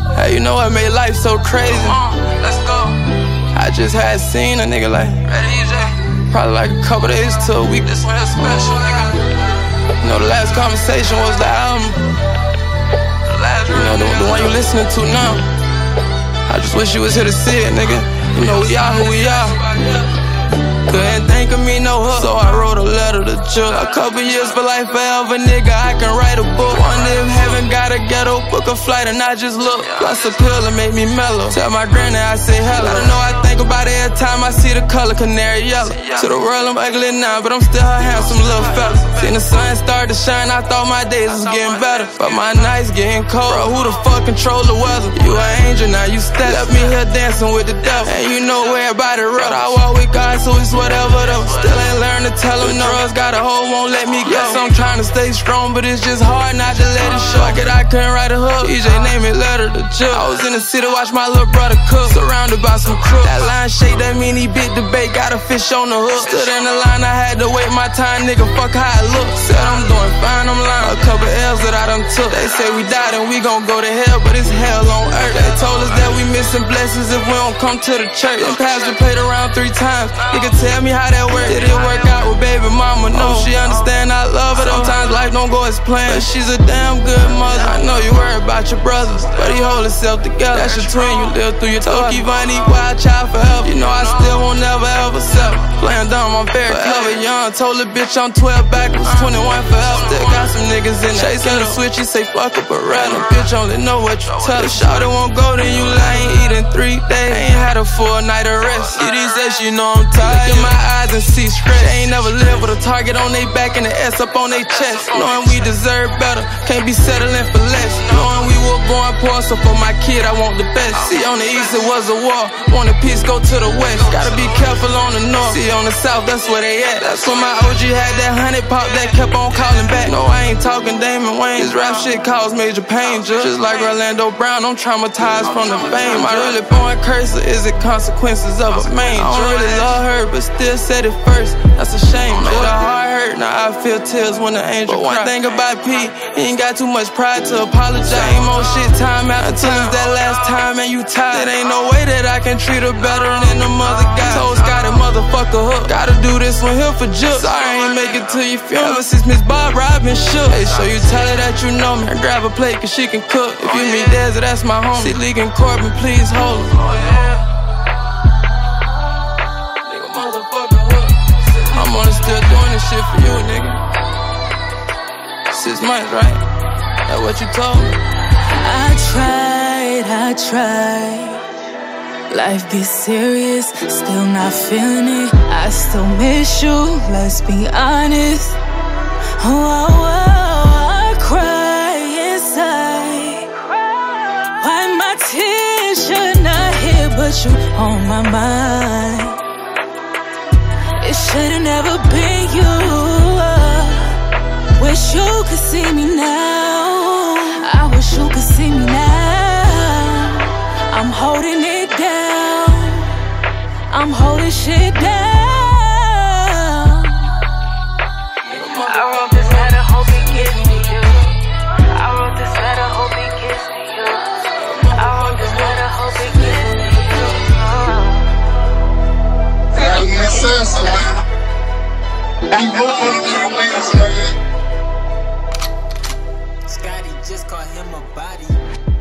Hey, you know what made life so crazy? Let's go. I just had seen a nigga like Ready, EJ? probably like a couple days to a week. This one is special, nigga. You know, the last conversation was the album. The last You know, the one you listening to now. I just wish you was here to see it, nigga. You know, we are who we are. Couldn't think of me no hook, so I wrote a letter to Chuck. A couple years for life forever, nigga, I can write a book. Wonder if heaven got a ghetto, book a flight and I just look. Plus a pill to make me mellow. Tell my granny I say hello. Let her know I think about it every time I see the color canary yellow. To the world I'm ugly now, but I'm still her handsome little fella. Seen the sun start to shine, I thought my days was getting better, but my nights getting cold. Bro, who the fuck control the weather? You an angel, now you step. Left me here dancing with the devil, and you know everybody rough. I walk with God, so it's whatever though. Still ain't learned to tell him no. Drugs got a hold, won't let me go. Yes, I'm trying to stay strong, but it's just hard not to let it show. Fuck it, I couldn't write a hook. EJ named it letter to Chuck. I was in the city, watch my little brother cook, surrounded by some crooks. That line shake, that mean he bit the bait, got a fish on the hook. Stood in the line, I had to wait my time, nigga, fuck how I look. Said I'm doing fine, I'm lying. A couple L's that I done took. They say we died and we gon' go to hell, but it's hell on earth. They told us that we missing blessings if we don't come to the church. Then pastor played around 3 times. Nigga, tell me how that worked. Did it work out with baby mama? No, she understand I love her. Sometimes life don't go as planned, but she's a damn good mother. I know you worry about your brothers, but he hold himself together. That's your twin, you live through your Toki Vonnie, wild child forever. You know I still won't never ever settle. Playing dumb, I'm very clever, young. Told the bitch I'm 12 backwards, 21 forever. Still got some niggas in there. Chasing the switch, you say fuck a Beretta. Bitch only know what you tell her. Shawty won't go, then you lie. Ain't eating 3 days. Ain't had a full night of rest. See these days, you know I'm tired. Look in my eyes and see stress. They ain't never lived with a target on they back and the S up on they chest. Knowing we deserve better, can't be settling for less. Knowing we were born poor, so for my kid I want the best. See on the east it was a war, want a peace go to the west. Gotta be careful on the north, see on the south that's where they at. That's when my OG had that 100 pop that kept on calling back. No, I ain't talking Damon Wayne, this rap shit caused major pain. Just like Orlando Brown, I'm traumatized from the fame. I really born cursed, or is it consequences of a man? I don't really love her, but still said it first. That's a shame, made her heart hurt. Now I feel tears when the angel cry. But one thing about P, he ain't got too much pride to apologize. Same old shit time out until it's that last time and you tired. There ain't no way that I can treat her better than the mother guy. Told Scotty motherfucker hook, gotta do this one here for Juke. Sorry I ain't make it to your funeral. Ever since Miss Barbara I've been shook. Hey, so you tell her that you know me and grab a plate cause she can cook. If you meet Desi, that's my homie. See League and Corbin, please hold him. I'm only still doing this shit for you, nigga. 6 months, right? That's what you told me. I tried. Life gets serious, still not feeling it. I still miss you, let's be honest. Oh, I cry inside. Why my tears should not hit, but you on my mind. It should've never been you. Wish you could see me now. I wish you could see me now. I'm holding it down. I'm holding shit down. I wrote this letter, hope it gets to you. I wrote this letter, hope it gets to you. I wrote this letter, hope it gets Scotty just called him a body.